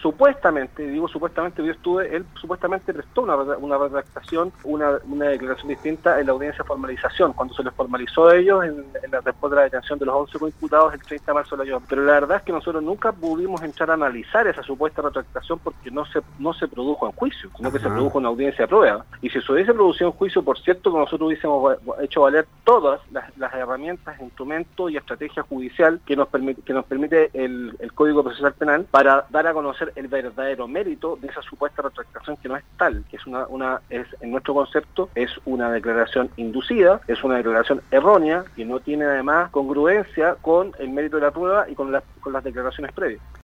supuestamente, digo supuestamente, él supuestamente prestó una retractación, una declaración distinta en la audiencia de formalización, cuando se les formalizó a ellos después de la detención de los 11 imputados el 30 de marzo del año. Pero la verdad es que nosotros nunca pudimos entrar a analizar esa supuesta retractación porque no se produjo en juicio, sino que se produjo en audiencia de prueba. Y si se hubiese producido en juicio, por cierto, que nosotros hubiésemos hecho valer todas las herramientas, instrumentos y estrategia judicial que nos permite el Código Procesal Penal para dar a conocer el verdadero mérito de esa supuesta retractación, que no es tal, que es en nuestro concepto es una declaración inducida, es una declaración errónea que no tiene además congruencia con el mérito de la prueba y con las declaraciones previas.